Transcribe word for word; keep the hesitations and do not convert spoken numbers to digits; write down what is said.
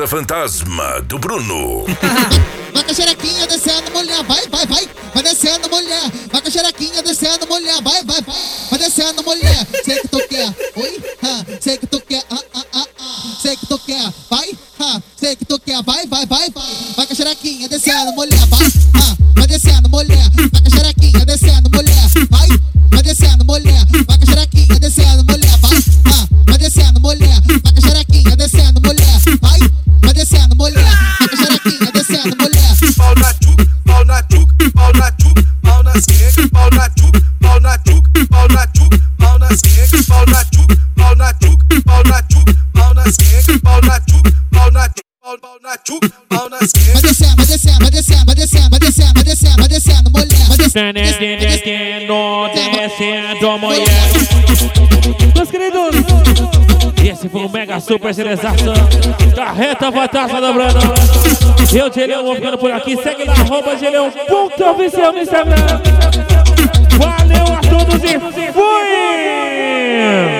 Carreta Fantasma do Bruno. Vai com a xerequinha descendo, mulher, vai, vai, vai. Vai descendo, mulher. Vai com a xerequinha descendo, mulher, vai, vai, vai. Vai descendo, mulher. Sei que tu quer, oi, ha. Sei que tu quer, ah, ah, ah, ah. Sei que tu quer, vai, ha. Sei que tu quer, vai, vai, vai, vai. Vai com a xerequinha descendo, mulher, vai, ha. Vai descendo, mulher. Vai com a xerequinha descendo, mulher, vai. Vai descendo, mulher. Vai com a xerequinha descendo, mulher, vai, ha. Vai descendo, mulher. Vai com a xerequinha descendo, mulher, vai. Vai descendo, mulher. Vai com a xerequinha descendo, mulher. Pau na tchuc, pau na tchuc, pau na tchuc, pau na skeg, pau na tchuc, pau na tchuc, pau na tchuc, pau na skeg, pau na tchuc, pau na tchuc, pau na tchuc, pau na skeg, pau na tchuc, pau na tchuc, pau na tchuc, pau na skeg. Vai descendo, vai descendo, vai descendo, vai descendo, vai descendo, vai descendo, vai descendo, mulher. Vai descendo, descendo, mulher. Meus queridos, esse foi o Mega Super Seleção Carreta Fantasma do Bruno. Eu, Geleão, vou ficando por aqui. Segue na arroba Geleão ponto oficial no Instagram. Valeu a todos e fui!